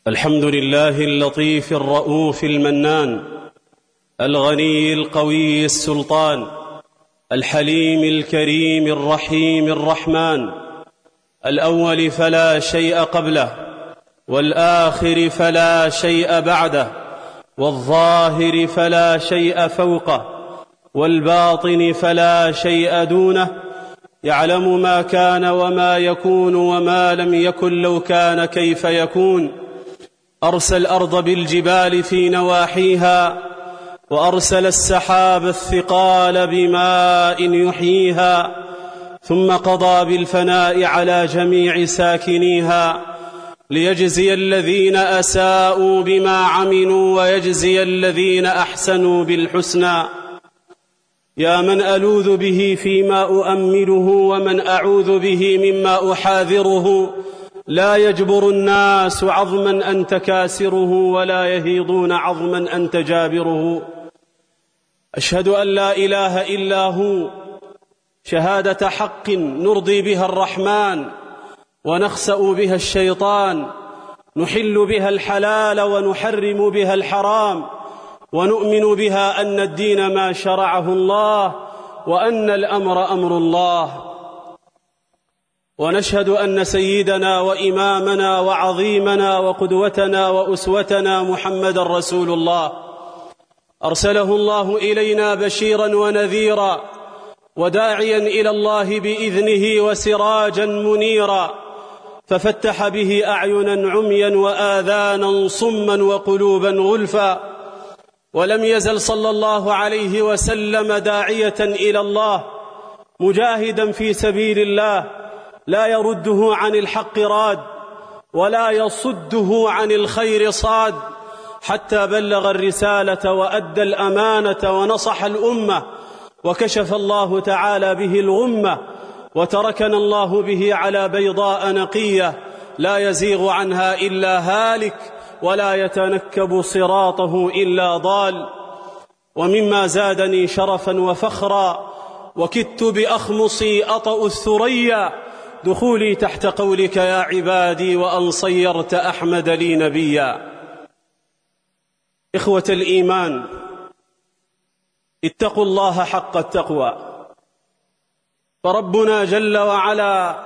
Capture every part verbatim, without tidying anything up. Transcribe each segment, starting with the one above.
الحمد لله اللطيف الرؤوف المنان، الغني القوي السلطان، الحليم الكريم الرحيم الرحمن، الأول فلا شيء قبله، والآخر فلا شيء بعده، والظاهر فلا شيء فوقه، والباطن فلا شيء دونه، يعلم ما كان وما يكون وما لم يكن لو كان كيف يكون. أرسل الأرض بالجبال في نواحيها، وأرسل السحاب الثقال بماء يحييها، ثم قضى بالفناء على جميع ساكنيها، ليجزي الذين أساءوا بما عملوا ويجزي الذين أحسنوا بالحسنى. يا من ألوذ به فيما أؤمله ومن أعوذ به مما أحاذره، لا يجبر الناس عظما أنت كاسره، ولا يهيضون عظما أنت جابره. أشهد أن لا إله إلا هو شهادة حق نرضي بها الرحمن ونخسأ بها الشيطان، نحل بها الحلال ونحرم بها الحرام، ونؤمن بها أن الدين ما شرعه الله، وأن الأمر أمر الله. ونشهد أن سيدنا وإمامنا وعظيمنا وقدوتنا وأسوتنا محمد رسول الله، أرسله الله إلينا بشيرا ونذيرا، وداعيا إلى الله بإذنه وسراجا منيرا، ففتح به أعينا عميا وآذانا صما وقلوبا غلفا. ولم يزل صلى الله عليه وسلم داعية إلى الله، مجاهدا في سبيل الله، لا يرده عن الحق راد، ولا يصده عن الخير صاد، حتى بلغ الرسالة وأدى الأمانة ونصح الأمة، وكشف الله تعالى به الغمة، وتركنا الله به على بيضاء نقية، لا يزيغ عنها إلا هالك، ولا يتنكب صراطه إلا ضال. ومما زادني شرفا وفخرا، وكدت بأخمصي أطأ الثريا، دخولي تحت قولك يا عبادي، وأن صيرت أحمد لي نبيا. إخوة الإيمان، اتقوا الله حق التقوى، فربنا جل وعلا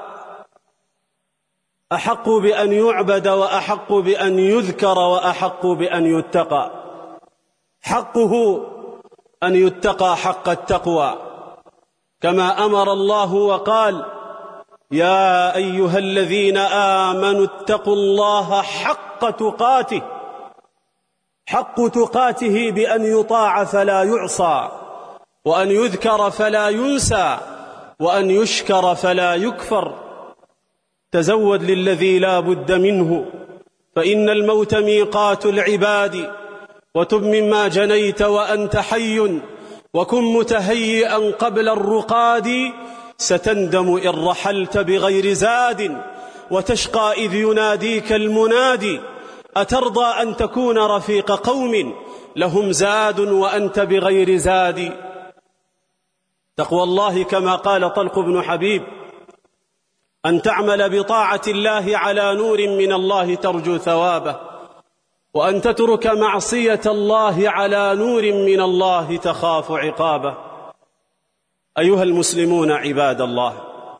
أحق بأن يعبد، وأحق بأن يذكر، وأحق بأن يتقى. حقه أن يتقى حق التقوى، كما أمر الله وقال: يا أيها الذين آمنوا اتقوا الله حق تقاته. حق تقاته بأن يطاع فلا يعصى، وأن يذكر فلا ينسى، وأن يشكر فلا يكفر. تزود للذي لا بد منه، فإن الموت ميقات العباد. وتب مما جنيت وأنت حي، وكن متهيئا قبل الرقاد، ستندم إن رحلت بغير زاد، وتشقى إذ يناديك المنادي. أترضى أن تكون رفيق قوم لهم زاد وأنت بغير زاد؟ تقوى الله كما قال طلق بن حبيب: أن تعمل بطاعة الله على نور من الله ترجو ثوابه، وأن تترك معصية الله على نور من الله تخاف عقابه. أيها المسلمون عباد الله،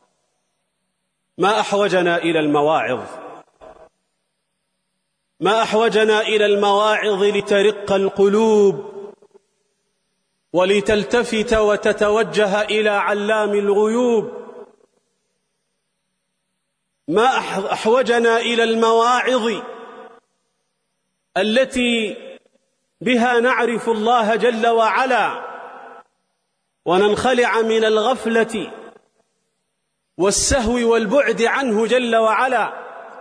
ما أحوجنا إلى المواعظ، ما أحوجنا إلى المواعظ لترق القلوب، ولتلتفت وتتوجه إلى علام الغيوب. ما أحوجنا إلى المواعظ التي بها نعرف الله جل وعلا، وننخلع من الغفلة والسهو والبعد عنه جل وعلا.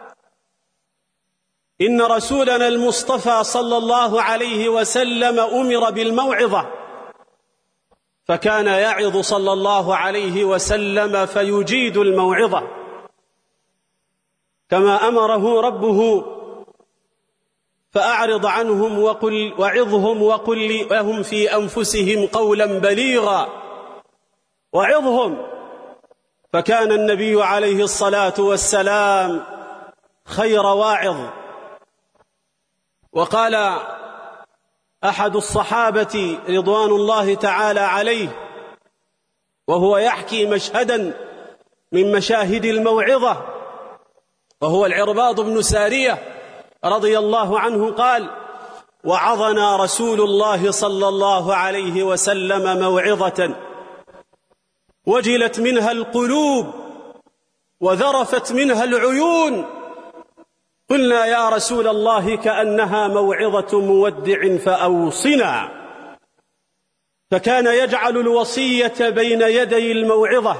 إن رسولنا المصطفى صلى الله عليه وسلم أمر بالموعظة، فكان يعظ صلى الله عليه وسلم فيجيد الموعظة، كما أمره ربه: فأعرض عنهم وقل وعظهم وقل لهم في أنفسهم قولا بليغا. وعظهم، فكان النبي عليه الصلاة والسلام خير واعظ، وقال أحد الصحابة رضوان الله تعالى عليه وهو يحكي مشهدا من مشاهد الموعظة، وهو العرباض بن سارية رضي الله عنه، قال: وعظنا رسول الله صلى الله عليه وسلم موعظة وجلت منها القلوب وذرفت منها العيون، قلنا يا رسول الله كأنها موعظة مودع فأوصنا. فكان يجعل الوصية بين يدي الموعظة.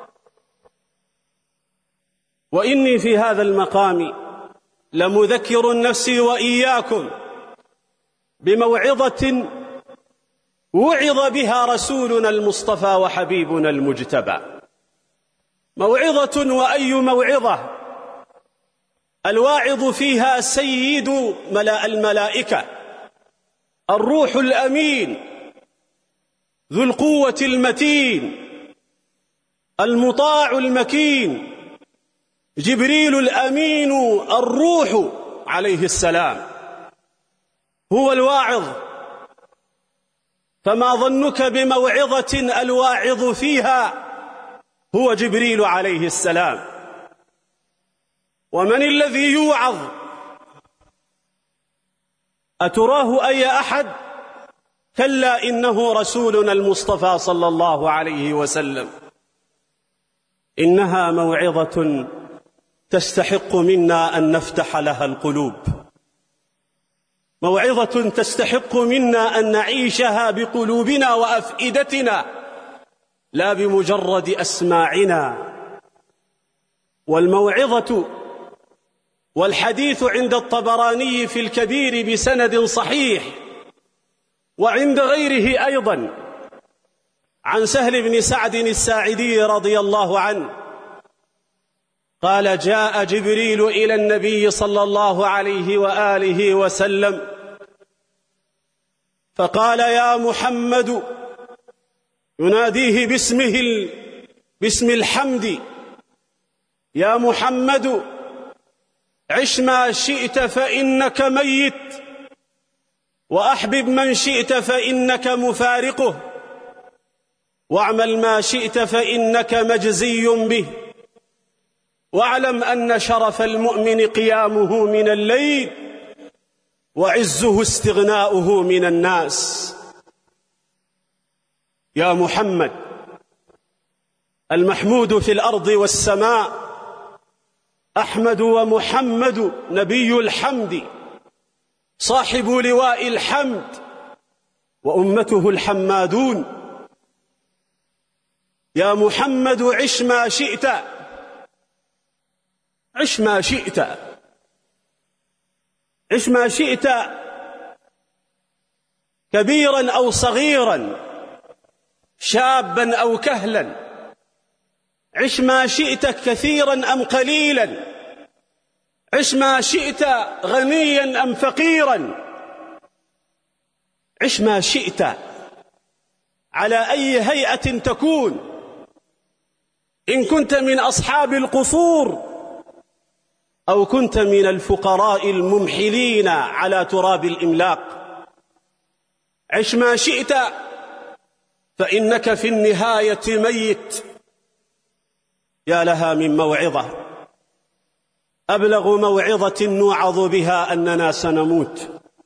وإني في هذا المقام لمذكر نفسي وإياكم بموعظة وعظ بها رسولنا المصطفى وحبيبنا المجتبى. موعظة، وأي موعظة! الواعظ فيها سيد ملا الملائكة، الروح الأمين ذو القوة المتين المطاع المكين، جبريل الأمين الروح عليه السلام هو الواعظ. فما ظنك بموعظة الواعظ فيها هو جبريل عليه السلام؟ ومن الذي يوعظ؟ أتراه أي أحد؟ كلا، إنه رسولنا المصطفى صلى الله عليه وسلم. إنها موعظة تستحق منا أن نفتح لها القلوب، موعظة تستحق منا أن نعيشها بقلوبنا وأفئدتنا لا بمجرد أسماعنا. والموعظة والحديث عند الطبراني في الكبير بسند صحيح، وعند غيره أيضا، عن سهل بن سعد الساعدي رضي الله عنه قال: جاء جبريل إلى النبي صلى الله عليه وآله وسلم فقال: يا محمد، يناديه باسمه باسم الحمد: يا محمد، عش ما شئت فإنك ميت، وأحبب من شئت فإنك مفارقه، واعمل ما شئت فإنك مجزي به، واعلم أن شرف المؤمن قيامه من الليل، وعزه استغناؤه من الناس. يا محمد، المحمود في الأرض والسماء أحمد ومحمد نبي الحمد، صاحب لواء الحمد، وأمته الحمادون. يا محمد، عش ما شئت، عش ما شئت، عش ما شئت، كبيرا أو صغيرا، شابا أو كهلا، عش ما شئت كثيرا أم قليلا، عش ما شئت غنيا أم فقيرا، عش ما شئت على أي هيئة تكون، إن كنت من أصحاب القصور أو كنت من الفقراء الممحلين على تراب الإملاق، عش ما شئت فإنك في النهاية ميت. يا لها من موعظة! أبلغ موعظة نوعظ بها أننا سنموت،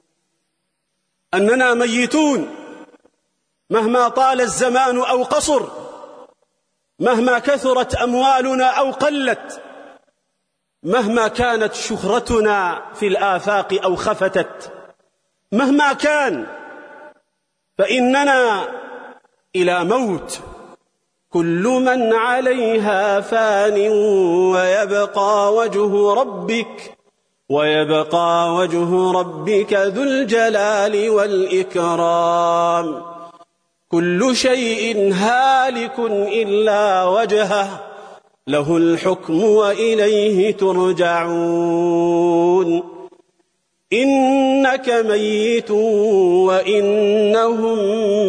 أننا ميتون، مهما طال الزمان أو قصر، مهما كثرت أموالنا أو قلت، مهما كانت شهرتنا في الآفاق أو خفتت، مهما كان، فإننا إلى موت. كل من عليها فان ويبقى وجه ربك ويبقى وجه ربك ذو الجلال والإكرام. كل شيء هالك إلا وجهه، له الحكم وإليه ترجعون. إنك ميت وإنهم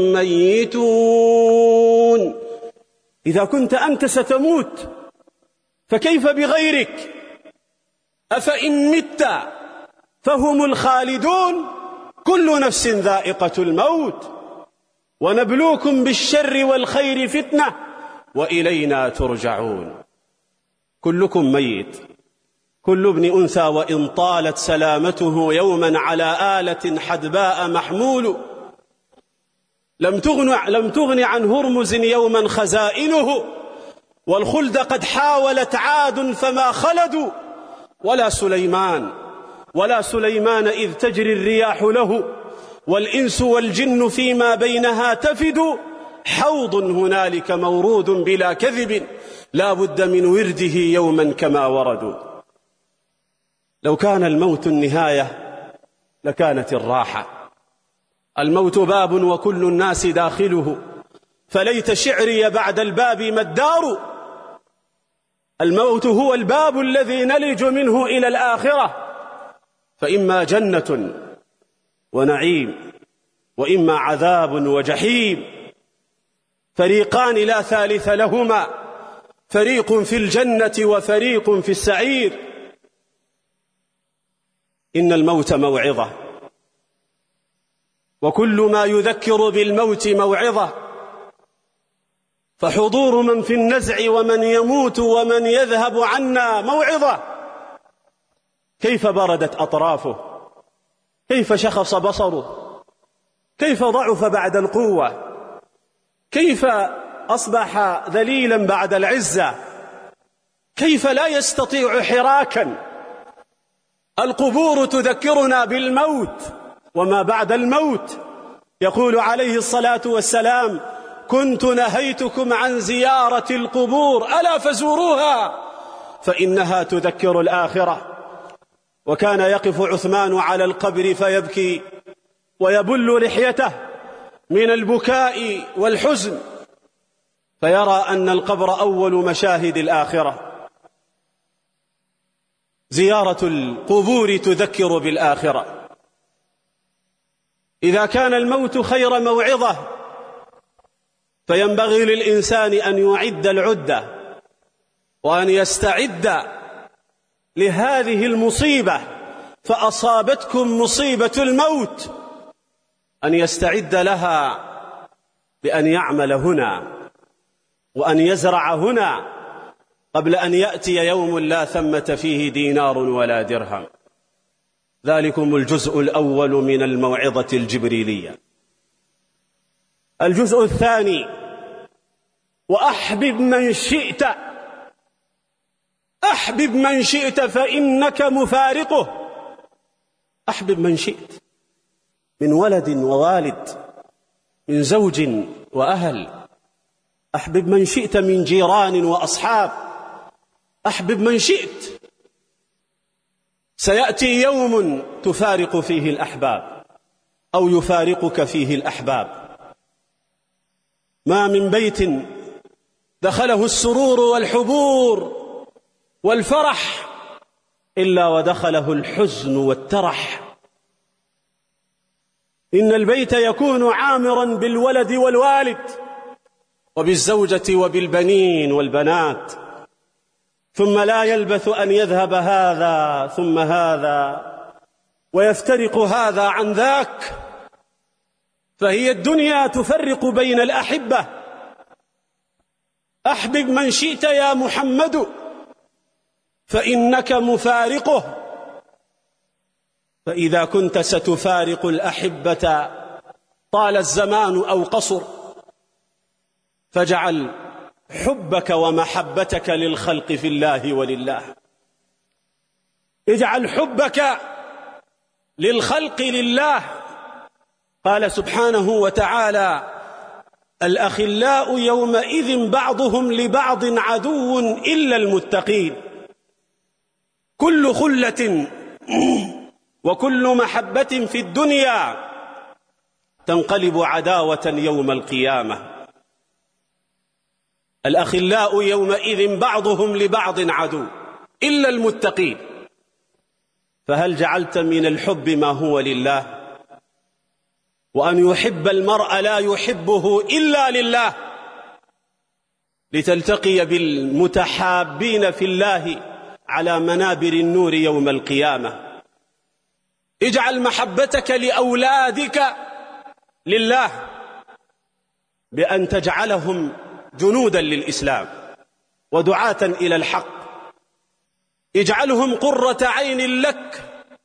ميتون. إذا كنت أنت ستموت فكيف بغيرك؟ أفإن مت فهم الخالدون. كل نفس ذائقة الموت ونبلوكم بالشر والخير فتنة وإلينا ترجعون. كلكم ميت، كل ابن أنثى وإن طالت سلامته يوما على آلة حدباء محمول. لم تغن, لم تغن عن هرمز يوما خزائنه، والخلد قد حاولت عاد فما خلدوا. ولا سليمان ولا سليمان إذ تجري الرياح له، والإنس والجن فيما بينها تفد. حوض هنالك مورود بلا كذب، لا بد من ورده يوما كما وردوا. لو كان الموت النهاية لكانت الراحة. الموت باب وكل الناس داخله، فليت شعري بعد الباب ما الدار. الموت هو الباب الذي نلج منه إلى الآخرة، فإما جنة ونعيم وإما عذاب وجحيم، فريقان لا ثالث لهما، فريق في الجنة وفريق في السعير. إن الموت موعظة، وكل ما يذكر بالموت موعظة، فحضور من في النزع ومن يموت ومن يذهب عنا موعظة. كيف بردت أطرافه، كيف شخص بصره، كيف ضعف بعد القوة، كيف أصبح ذليلا بعد العزة، كيف لا يستطيع حراكا. القبور تذكرنا بالموت وما بعد الموت. يقول عليه الصلاة والسلام: كنت نهيتكم عن زيارة القبور ألا فزوروها فإنها تذكر الآخرة. وكان يقف عثمان على القبر فيبكي ويبل لحيته من البكاء والحزن، فيرى أن القبر أول مشاهد الآخرة. زيارة القبور تذكر بالآخرة. إذا كان الموت خير موعظة فينبغي للإنسان أن يعد العدة وأن يستعد لهذه المصيبة. فأصابتكم مصيبة الموت، أن يستعد لها بأن يعمل هنا وأن يزرع هنا قبل أن يأتي يوم لا ثمة فيه دينار ولا درهم. ذلكم الجزء الأول من الموعظة الجبريلية. الجزء الثاني: وأحبب من شئت، أحبب من شئت فإنك مفارقه. أحبب من شئت من ولد ووالد، من زوج وأهل. أحبب من شئت من جيران وأصحاب. أحبب من شئت. سيأتي يوم تفارق فيه الأحباب أو يفارقك فيه الأحباب. ما من بيت دخله السرور والحبور والفرح إلا ودخله الحزن والترح. إن البيت يكون عامرا بالولد والوالد وبالزوجة وبالبنين والبنات، ثم لا يلبث أن يذهب هذا ثم هذا ويفترق هذا عن ذاك. فهي الدنيا تفرق بين الأحبة. أحبب من شئت يا محمد فإنك مفارقه. فإذا كنت ستفارق الأحبة طال الزمان أو قصر، فاجعل حبك ومحبتك للخلق في الله ولله. اجعل حبك للخلق لله. قال سبحانه وتعالى: الأخلاء يومئذ بعضهم لبعض عدو إلا المتقين. كل خلة وكل محبة في الدنيا تنقلب عداوة يوم القيامة. الأخلاء يومئذ بعضهم لبعض عدو إلا المتقين. فهل جعلت من الحب ما هو لله؟ وأن يحب المرء لا يحبه إلا لله، لتلتقي بالمتحابين في الله على منابر النور يوم القيامة. اجعل محبتك لأولادك لله بأن تجعلهم جنودا للإسلام ودعاة إلى الحق، اجعلهم قرة عين لك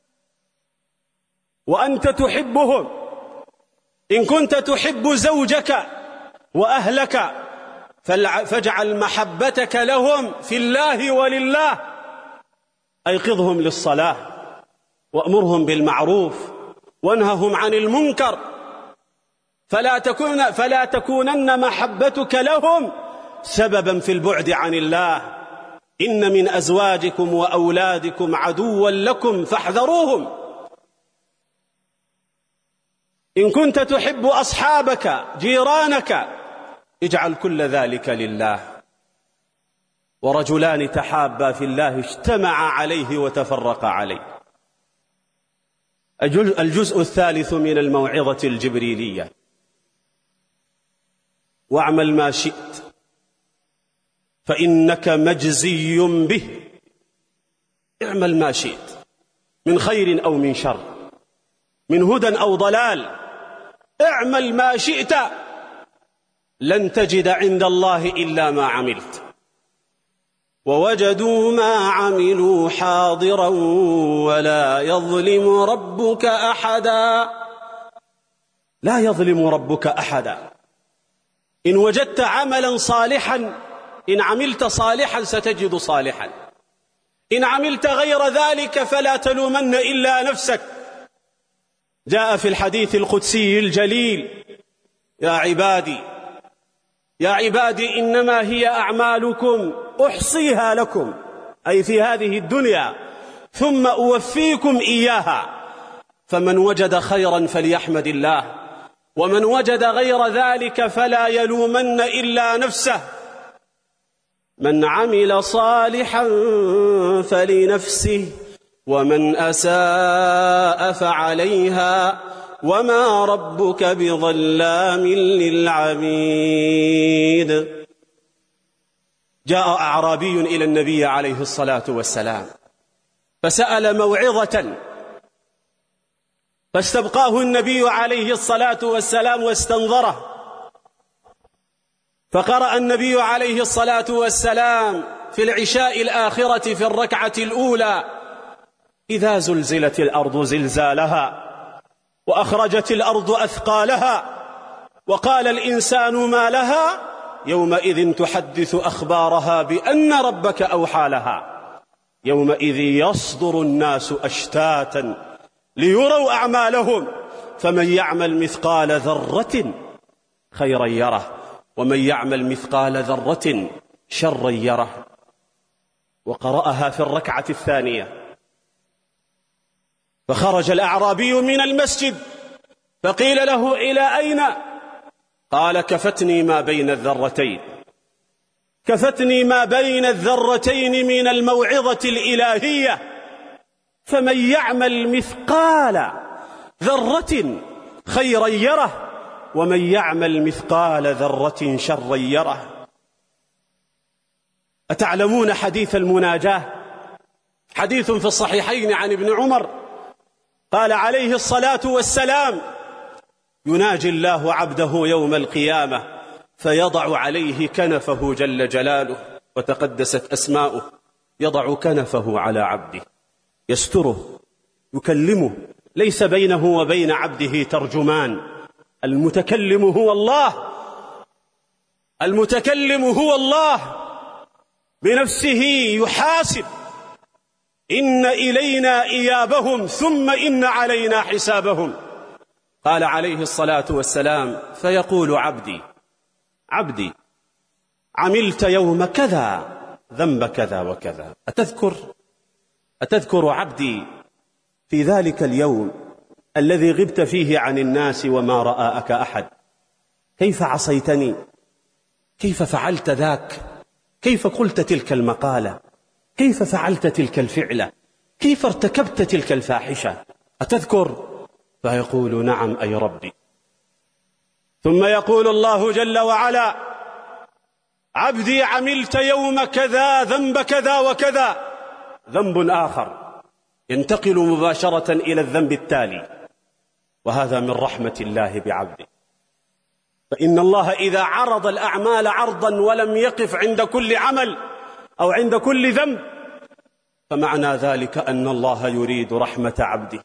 وأنت تحبهم. إن كنت تحب زوجك وأهلك فاجعل محبتك لهم في الله ولله، أيقظهم للصلاة وأمرهم بالمعروف وانههم عن المنكر، فلا تكون فلا تكونن محبتك لهم سببا في البعد عن الله. إن من أزواجكم وأولادكم عدوا لكم فاحذروهم. إن كنت تحب أصحابك جيرانك اجعل كل ذلك لله. ورجلان تحابا في الله اجتمعا عليه وتفرقا عليه. الجزء الثالث من الموعظة الجبريلية: واعمل ما شئت فإنك مجزي به. اعمل ما شئت من خير أو من شر، من هدى أو ضلال، اعمل ما شئت، لن تجد عند الله إلا ما عملت، ووجدوا ما عملوا حاضرا ولا يظلم ربك أحدا. لا يظلم ربك أحدا. إن وجدت عملا صالحا، إن عملت صالحا ستجد صالحا، إن عملت غير ذلك فلا تلومن إلا نفسك. جاء في الحديث القدسي الجليل: يا عبادي يا عبادي إنما هي أعمالكم أحصيها لكم، أي في هذه الدنيا، ثم أوفيكم إياها، فمن وجد خيرا فليحمد الله، ومن وجد غير ذلك فلا يلومن إلا نفسه. من عمل صالحا فلنفسه ومن أساء فعليها وما ربك بظلام للعبيد. جاء أعرابي إلى النبي عليه الصلاة والسلام فسأل موعظة، فاستبقاه النبي عليه الصلاة والسلام واستنظره، فقرأ النبي عليه الصلاة والسلام في العشاء الآخرة في الركعة الأولى: إذا زلزلت الأرض زلزالها وأخرجت الأرض أثقالها وقال الإنسان ما لها يومئذ تحدث أخبارها بأن ربك أوحى لها، يومئذ يصدر الناس أشتاتا ليروا أعمالهم، فمن يعمل مثقال ذرة خيرا يره ومن يعمل مثقال ذرة شرا يره. وقرأها في الركعة الثانية. فخرج الأعرابي من المسجد فقيل له: إلى أين؟ قال: كفتني ما بين الذرتين، كفتني ما بين الذرتين من الموعظة الإلهية، فمن يعمل مثقال ذرة خيرا يره ومن يعمل مثقال ذرة شرا يره. أتعلمون حديث المناجاة؟ حديث في الصحيحين عن ابن عمر قال عليه الصلاة والسلام: يناجي الله عبده يوم القيامة فيضع عليه كنفه جل جلاله وتقدست أسماؤه، يضع كنفه على عبده يستره يكلمه، ليس بينه وبين عبده ترجمان، المتكلم هو الله، المتكلم هو الله بنفسه يحاسب: إن إلينا إيابهم ثم إن علينا حسابهم. قال عليه الصلاة والسلام: فيقول عبدي عبدي عملت يوم كذا ذنب كذا وكذا، أتذكر أتذكر عبدي في ذلك اليوم الذي غبت فيه عن الناس وما رآك أحد، كيف عصيتني، كيف فعلت ذاك، كيف قلت تلك المقالة، كيف فعلت تلك الفعلة، كيف ارتكبت تلك الفاحشة، أتذكر؟ فيقول: نعم أي ربي. ثم يقول الله جل وعلا: عبدي عملت يوم كذا ذنب كذا وكذا، ذنب آخر ينتقل مباشرة إلى الذنب التالي، وهذا من رحمة الله بعبده. فإن الله إذا عرض الأعمال عرضا ولم يقف عند كل عمل أو عند كل ذنب، فمعنى ذلك أن الله يريد رحمة عبده.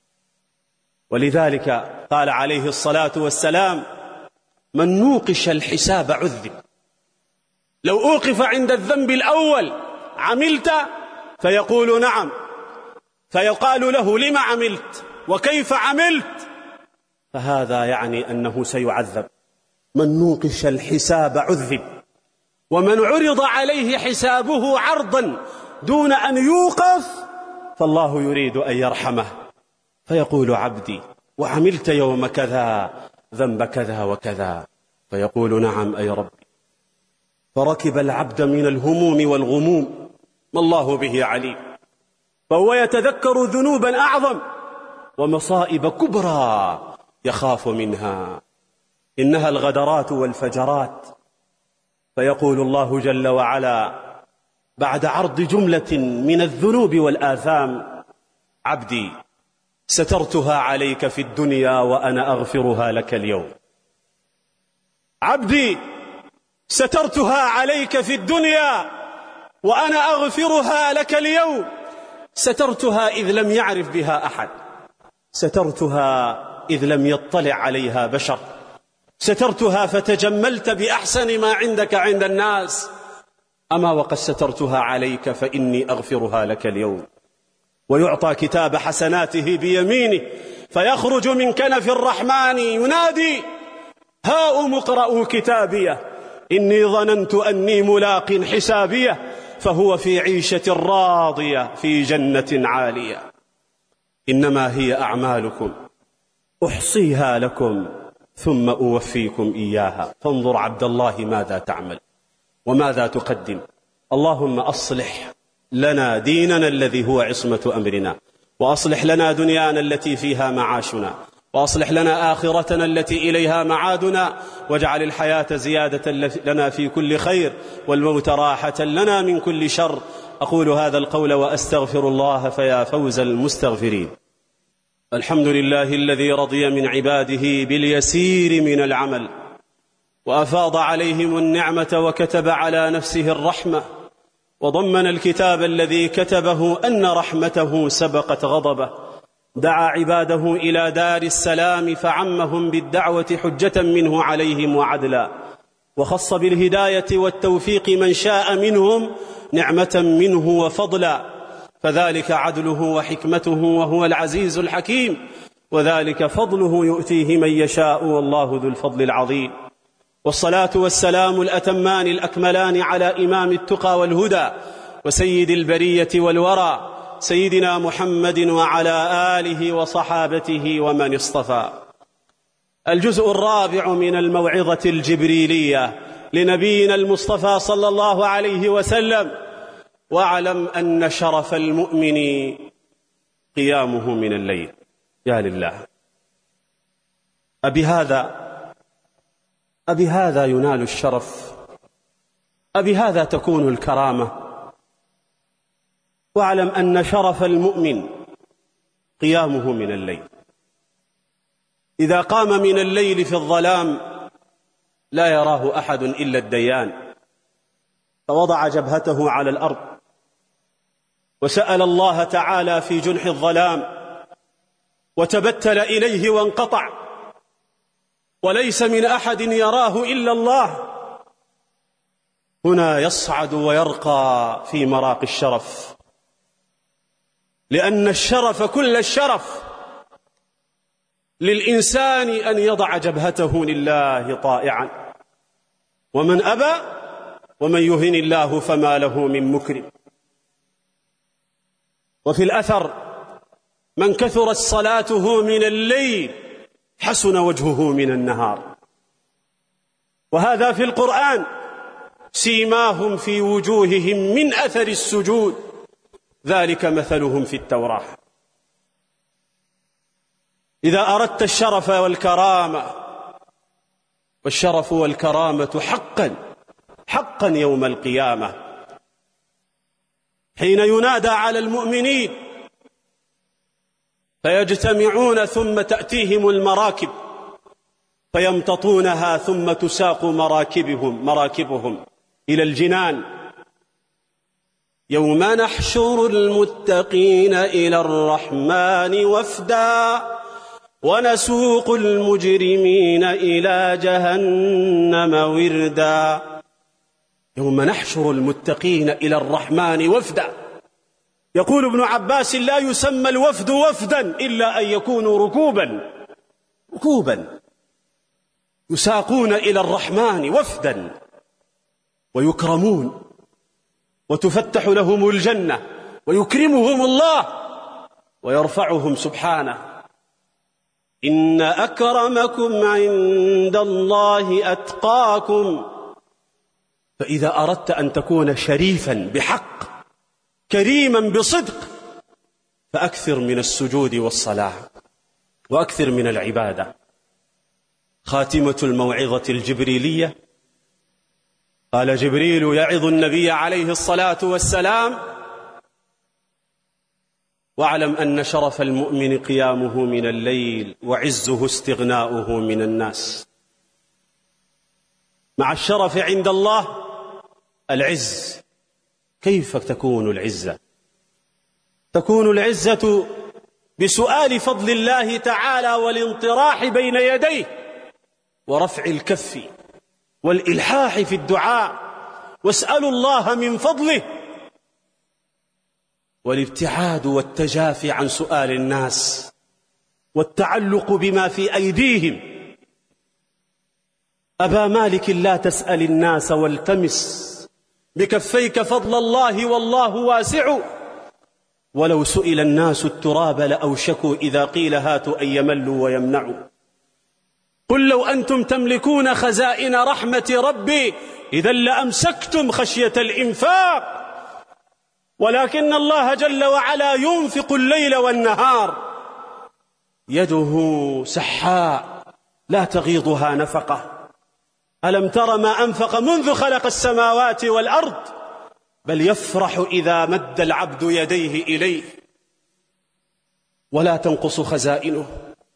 ولذلك قال عليه الصلاة والسلام: من نوقش الحساب عذب. لو أوقف عند الذنب الأول: عملت؟ فيقول نعم، فيقال له: لما عملت؟ وكيف عملت؟ فهذا يعني أنه سيعذب. من نوقش الحساب عذب. ومن عرض عليه حسابه عرضا دون أن يوقف، فالله يريد أن يرحمه، فيقول: عبدي وعملت يوم كذا ذنب كذا وكذا، فيقول: نعم أي ربي. فركب العبد من الهموم والغموم ما الله به عليم، فهو يتذكر ذنوبا أعظم ومصائب كبرى يخاف منها، إنها الغدرات والفجرات. فيقول الله جل وعلا بعد عرض جملة من الذنوب والآثام: عبدي سترتها عليك في الدنيا وأنا أغفرها لك اليوم. عبدي سترتها عليك في الدنيا وأنا أغفرها لك اليوم. سترتها إذ لم يعرف بها أحد، سترتها إذ لم يطلع عليها بشر، سترتها فتجملت بأحسن ما عندك عند الناس. أما وقد سترتها عليك فإني أغفرها لك اليوم. ويعطى كتاب حسناته بيمينه، فيخرج من كنف الرحمن ينادي: هاؤم اقرءوا كتابيه إني ظننت أني ملاق حسابيه فهو في عيشة راضية في جنة عالية. إنما هي أعمالكم أحصيها لكم ثم أوفيكم إياها فانظر عبد الله ماذا تعمل وماذا تقدم. اللهم أصلح لنا ديننا الذي هو عصمة أمرنا، وأصلح لنا دنيانا التي فيها معاشنا، وأصلح لنا آخرتنا التي إليها معادنا، واجعل الحياة زيادة لنا في كل خير والموت راحة لنا من كل شر. أقول هذا القول وأستغفر الله فيا فوز المستغفرين. الحمد لله الذي رضي من عباده باليسير من العمل وأفاض عليهم النعمة وكتب على نفسه الرحمة، وضمن الكتاب الذي كتبه أن رحمته سبقت غضبه. دعا عباده إلى دار السلام فعمهم بالدعوة حجة منه عليهم وعدلا، وخص بالهداية والتوفيق من شاء منهم نعمة منه وفضلا، فذلك عدله وحكمته وهو العزيز الحكيم، وذلك فضله يؤتيه من يشاء والله ذو الفضل العظيم. والصلاة والسلام الأتمان الأكملان على إمام التقى والهدى وسيد البرية والورى سيدنا محمد وعلى آله وصحابته ومن اصطفى. الجزء الرابع من الموعظة الجبريلية لنبينا المصطفى صلى الله عليه وسلم: واعلم أن شرف المؤمن قيامه من الليل. يا لله، أبي هذا أبي هذا ينال الشرف، أبي هذا تكون الكرامة. واعلم أن شرف المؤمن قيامه من الليل. إذا قام من الليل في الظلام لا يراه أحد إلا الديان، فوضع جبهته على الأرض وسأل الله تعالى في جنح الظلام وتبتل إليه وانقطع، وليس من أحد يراه إلا الله. هنا يصعد ويرقى في مراقي الشرف، لأن الشرف كل الشرف للإنسان أن يضع جبهته لله طائعا، ومن أبى ومن يهن الله فما له من مكرم. وفي الأثر: من كثرت صلاته من الليل حسن وجهه من النهار. وهذا في القرآن: سيماهم في وجوههم من أثر السجود ذلك مثلهم في التوراة. إذا أردت الشرف والكرامة، والشرف والكرامة حقا حقا يوم القيامة، حين ينادى على المؤمنين فيجتمعون ثم تأتيهم المراكب فيمتطونها ثم تساق مراكبهم مراكبهم إلى الجنان. يوم نحشر المتقين إلى الرحمن وفدا ونسوق المجرمين إلى جهنم وردا. يوم نحشر المتقين إلى الرحمن وفدا. يقول ابن عباس: لا يسمى الوفد وفدا إلا أن يكونوا ركوبا ركوبا يساقون إلى الرحمن وفدا ويكرمون وتفتح لهم الجنة ويكرمهم الله ويرفعهم سبحانه. إن أكرمكم عند الله أتقاكم. فإذا أردت أن تكون شريفا بحق كريما بصدق فأكثر من السجود والصلاة وأكثر من العبادة. خاتمة الموعظة الجبريلية: قال جبريل يعظ النبي عليه الصلاة والسلام: واعلم أن شرف المؤمن قيامه من الليل وعزه استغناؤه من الناس. مع الشرف عند الله العز. كيف تكون العزة؟ تكون العزة بسؤال فضل الله تعالى والانطراح بين يديه ورفع الكف والإلحاح في الدعاء. واسألوا الله من فضله، والابتعاد والتجافي عن سؤال الناس والتعلق بما في أيديهم. أبا مالك: لا تسأل الناس والتمس بكفيك فضل الله والله واسع. ولو سئل الناس التراب لأوشكوا إذا قيل هاتوا أن يملوا ويمنعوا. قل لو أنتم تملكون خزائن رحمة ربي إذا لأمسكتم خشية الإنفاق، ولكن الله جل وعلا ينفق الليل والنهار، يده سحاء لا تغيضها نفقة. ألم تر ما أنفق منذ خلق السماوات والأرض؟ بل يفرح إذا مد العبد يديه إليه. ولا تنقص خزائنه.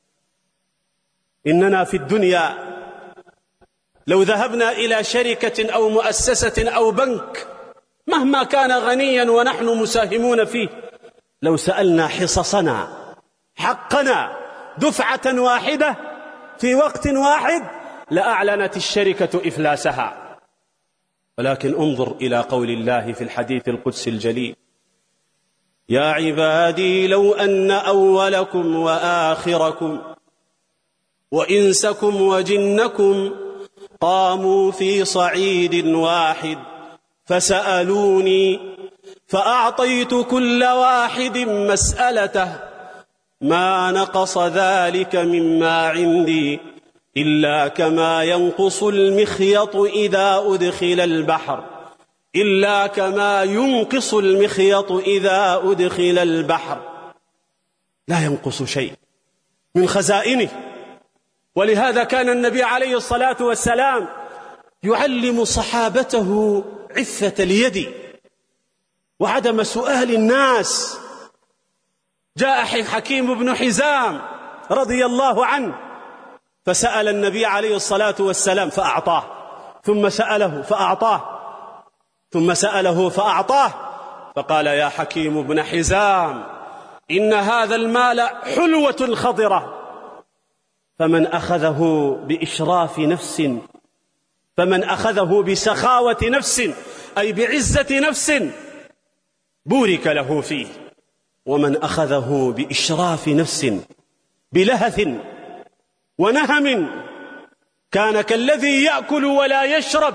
إننا في الدنيا لو ذهبنا إلى شركة أو مؤسسة أو بنك مهما كان غنيا ونحن مساهمون فيه، لو سألنا حصصنا حقنا دفعة واحدة في وقت واحد لأعلنت الشركة إفلاسها. ولكن انظر إلى قول الله في الحديث القدسي الجليل: يا عبادي لو أن أولكم وآخركم وإنسكم وجنكم قاموا في صعيد واحد فسألوني فأعطيت كل واحد مسألته ما نقص ذلك مما عندي إلا كما ينقص المخيط إذا أدخل البحر إلا كما ينقص المخيط إذا أدخل البحر. لا ينقص شيء من خزائنه. ولهذا كان النبي عليه الصلاة والسلام يعلم صحابته عفة اليد وعدم سؤال الناس. جاء حكيم بن حزام رضي الله عنه فسأل النبي عليه الصلاة والسلام فأعطاه، ثم سأله فأعطاه، ثم سأله فأعطاه، فقال: يا حكيم بن حزام إن هذا المال حلوة خضرة، فمن أخذه بإشراف نفس فمن أخذه بسخاوة نفس أي بعزة نفس بورك له فيه، ومن أخذه بإشراف نفس بلهث ونهم كان كالذي يأكل ولا يشرب.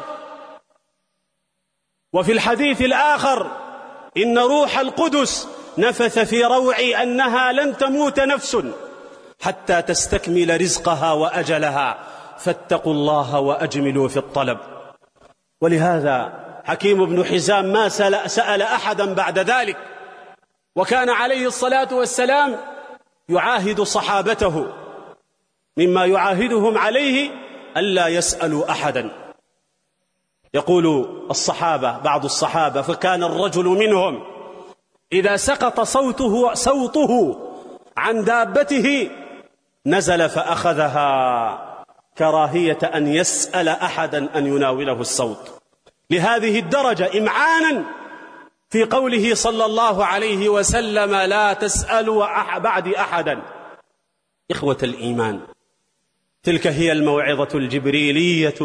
وفي الحديث الآخر: إن روح القدس نفث في روعي أنها لن تموت نفس حتى تستكمل رزقها وأجلها فاتقوا الله وأجملوا في الطلب. ولهذا حكيم بن حزام ما سأل أحدا بعد ذلك، وكان عليه الصلاة والسلام يعاهد صحابته مما يعاهدهم عليه ألا يسألوا أحدا. يقول الصحابة بعض الصحابة: فكان الرجل منهم إذا سقط صوته, صوته عن دابته نزل فأخذها كراهية أن يسأل أحدا أن يناوله الصوت، لهذه الدرجة إمعانا في قوله صلى الله عليه وسلم: لا تسألوا بعدي أحدا. إخوة الإيمان، تلك هي الموعظة الجبريلية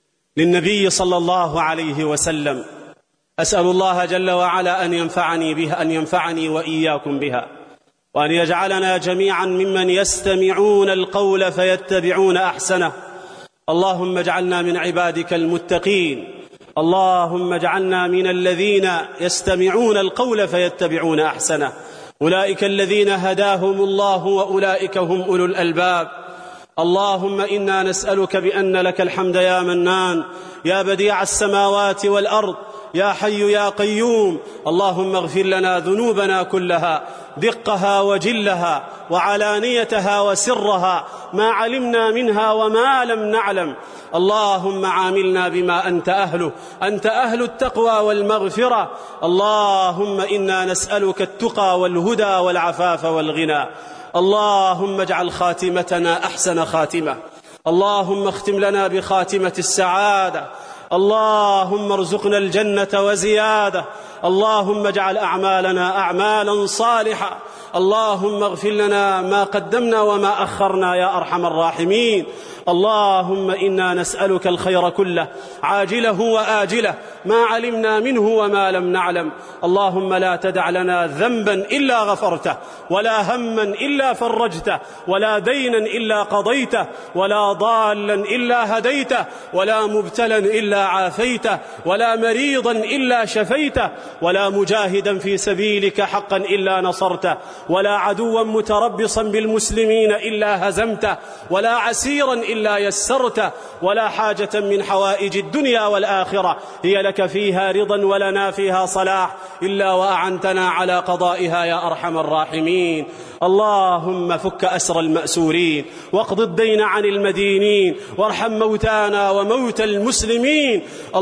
للنبي صلى الله عليه وسلم. أسأل الله جل وعلا أن ينفعني بها، أن ينفعني وإياكم بها، وأن يجعلنا جميعا ممن يستمعون القول فيتبعون أحسنه. اللهم اجعلنا من عبادك المتقين، اللهم اجعلنا من الذين يستمعون القول فيتبعون أحسنه. أولئك الذين هداهم الله وأولئك هم أولو الألباب. اللهم إنا نسألك بأن لك الحمد يا منان، يا بديع السماوات والأرض، يا حي يا قيوم. اللهم اغفر لنا ذنوبنا كلها، دقها وجلها وعلانيتها وسرها، ما علمنا منها وما لم نعلم. اللهم عاملنا بما أنت أهله، أنت أهل التقوى والمغفرة. اللهم إنا نسألك التقى والهدى والعفاف والغنى. اللهم اجعل خاتمتنا أحسن خاتمة، اللهم اختم لنا بخاتمة السعادة. اللهم ارزقنا الجنة وزيادة. اللهم اجعل أعمالنا أعمالا صالحة. اللهم اغفر لنا ما قدمنا وما أخرنا يا أرحم الراحمين. اللهم إنا نسألك الخير كله، عاجله وآجله، ما علمنا منه وما لم نعلم. اللهم لا تدع لنا ذنبا إلا غفرته، ولا هما إلا فرجته، ولا دينا إلا قضيته، ولا ضالا إلا هديته، ولا مبتلا إلا عافيته، ولا مريضا إلا شفيته، ولا مجاهدا في سبيلك حقا إلا نصرته، ولا عدوا متربصا بالمسلمين إلا هزمته، ولا عسيرا إلا يسرته، ولا حاجة من حوائج الدنيا والآخرة هي لك فيها رضا ولنا فيها صلاح إلا وأعنتنا على قضائها يا أرحم الراحمين. اللهم فك أسر المأسورين، واقض الدين عن المدينين، وارحم موتانا وموتى المسلمين.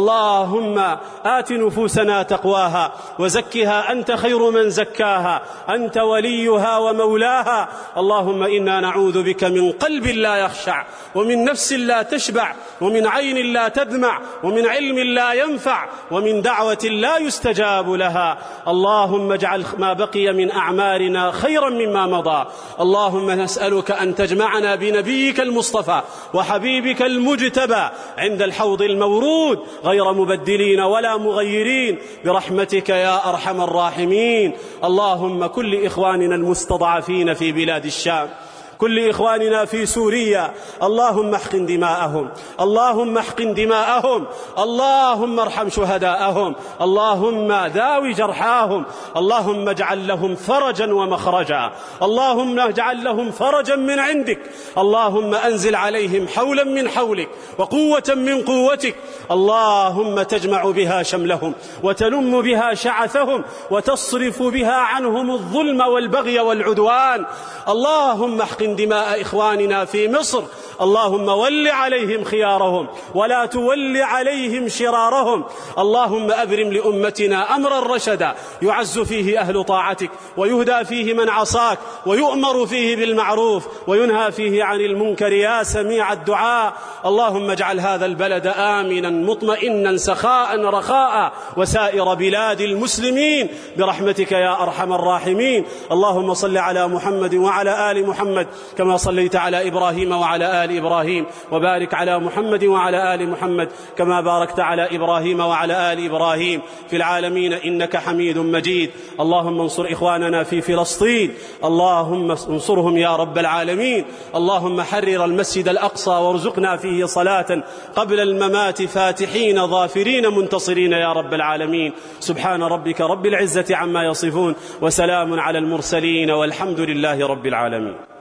اللهم آت نفوسنا تقواها وزكها، أنت خير من زكاها، أنت وليها ومولاها. اللهم إنا نعوذ بك من قلب لا يخشع، ومن نفس لا تشبع، ومن عين لا تدمع، ومن علم لا ينفع، ومن دعوة لا يستجاب لها. اللهم اجعل ما بقي من أعمارنا خيرا مما مضى. اللهم نسألك أن تجمعنا بنبيك المصطفى وحبيبك المجتبى عند الحوض المورود غير مبدلين ولا مغيرين برحمتك يا أرحم الراحمين. اللهم كل إخواننا المستضعفين في بلاد الشام، كل إخواننا في سوريا، اللهم احقن دماءهم، اللهم احقن دماءهم، اللهم ارحم شهداءهم، اللهم داوي جرحاهم، اللهم اجعل لهم فرجا ومخرجا، اللهم اجعل لهم فرجا من عندك، اللهم أنزل عليهم حولا من حولك وقوة من قوتك. اللهم تجمع بها شملهم وتلم بها شعثهم وتصرف بها عنهم الظلم والبغي والعدوان. اللهم احقن دماء إخواننا في مصر، اللهم ول عليهم خيارهم ولا تول عليهم شرارهم. اللهم أبرم لأمتنا أمرا رشدا يعز فيه أهل طاعتك، ويهدى فيه من عصاك، ويؤمر فيه بالمعروف وينهى فيه عن المنكر يا سميع الدعاء. اللهم اجعل هذا البلد آمنا مطمئنا سخاء رخاء، وسائر بلاد المسلمين برحمتك يا أرحم الراحمين. اللهم صل على محمد وعلى آل محمد كما صليت على إبراهيم وعلى آل إبراهيم، وبارك على محمد وعلى آل محمد كما باركت على إبراهيم وعلى آل إبراهيم في العالمين إنك حميد مجيد. اللهم انصر إخواننا في فلسطين، اللهم انصرهم يا رب العالمين. اللهم حرر المسجد الأقصى وارزقنا فيه صلاة قبل الممات فاتحين ظافرين منتصرين يا رب العالمين. سبحان ربك رب العزة عما يصفون، وسلام على المرسلين، والحمد لله رب العالمين.